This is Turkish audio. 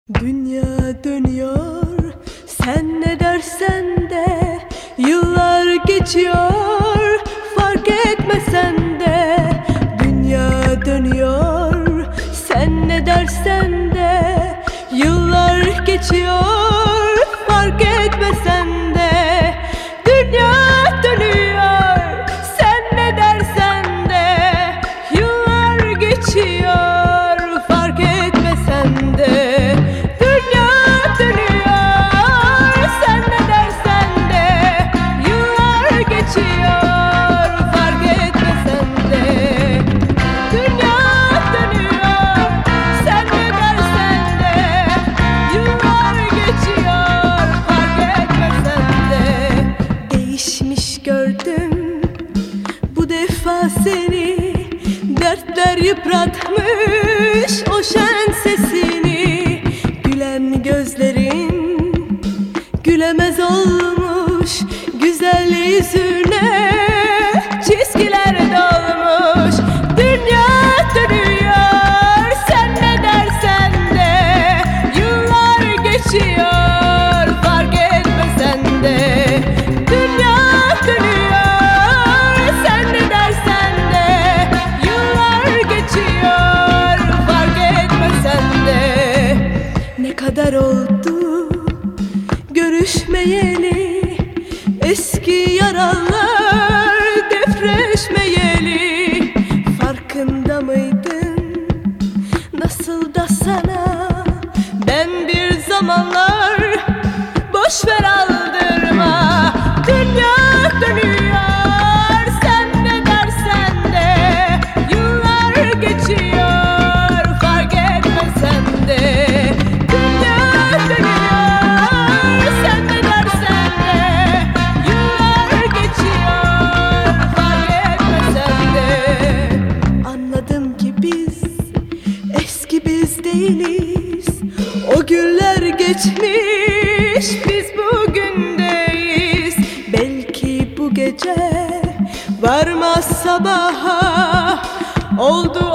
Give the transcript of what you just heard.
Dünya dönüyor, sen ne dersen de, yıllar geçiyor, fark etmesen de. Dünya dönüyor, sen ne dersen de, yıllar geçiyor, fark etmesen de. Dünya dönüyor, sen ne dersen de, yıllar geçiyor, fark etmesen de. Gördüm bu defa seni, dertler yıpratmış o şen sesini. Gülen gözlerin gülemez olmuş, güzel yüzüne çizgiler dolmuş. Dünya dönüyor, sen ne dersen de, yıllar geçiyor, fark etmesen de. Ne kadar oldu görüşmeyeli, eski yaralar depreşmeyeli. Farkında mıydın nasıl da sana ben bir zamanlar boş ver aldırma. Dünya dönüyor, sen ne dersen de, yıllar geçiyor, fark etmesen de. Biz değiliz, o günler geçmiş, biz bugündeyiz. Belki bu gece varmaz sabaha, oldu